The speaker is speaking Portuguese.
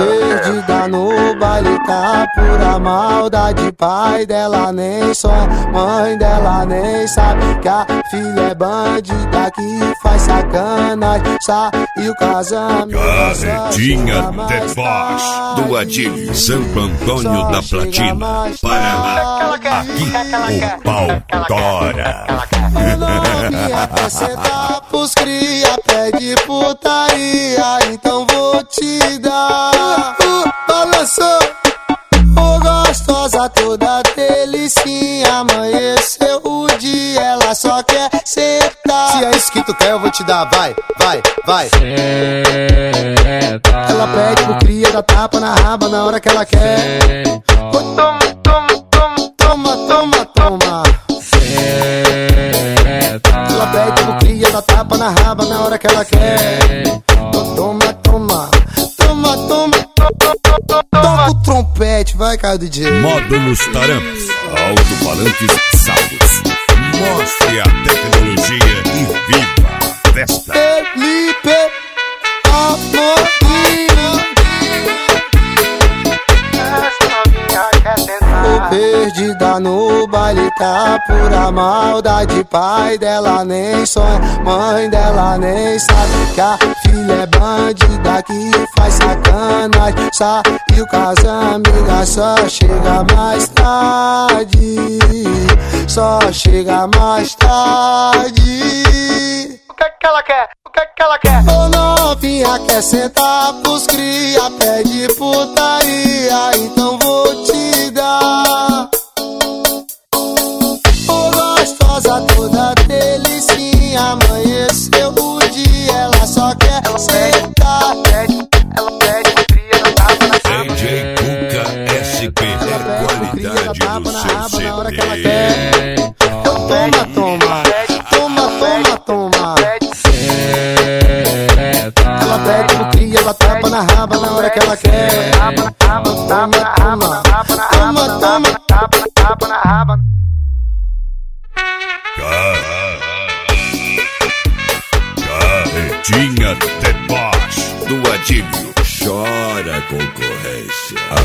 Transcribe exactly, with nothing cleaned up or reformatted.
Perdida no baile, tá pura maldade. Pai dela nem sonha, mãe dela nem sabe que a filha é bandida que faz sacanagem. Saiu casando. Carretinha The Boss do Adílio, Santo Antônio da Platina, Paraná. Aqui o pau tora. Novinha quer sentar pros cria, pede putaria, então vou te dar. Uh, balançou, oh, gostosa toda delicinha. Amanheceu o dia, ela só quer sentar. Se é isso que tu quer, eu vou te dar, vai, vai, vai. Ela pede pro cria, dá tapa na raba na hora que ela quer. Oh, toma, toma, toma, toma, toma, toma. Ela pede pro cria, dá tapa na raba na hora que ela quer. Oh, toma, toma, toma, toma. Toca o trompete, vai, cara, D J. Módulos Taramps, alto-falantes salvos. Mostre a tecnologia e viva a festa. Felipe Amorim. Tô perdida no baile, tá pura maldade. Pai dela nem sonha, mãe dela nem sabe que a filha é bandida que faz sacanagem. Saiu com as amigas, só chega mais tarde. Só chega mais tarde. O que que ela quer? O que que ela quer? Ô novinha quer sentar pros cria, pede putaria, então vou te dar. Ô gostosa toda delicinha, amanheceu o dia, ela só quer sentar. Ela pede cria, ela tapa na raba. D J Cuca S P, a qualidade do seu C D. Toma, toma, toma, toma, toma. Ela pede pro cria, ela tapa na raba na hora que ela quer. Toma, toma, toma, toma, toma, tapa na raba. Carretinha The Boss do Adílio. Chora concorrência.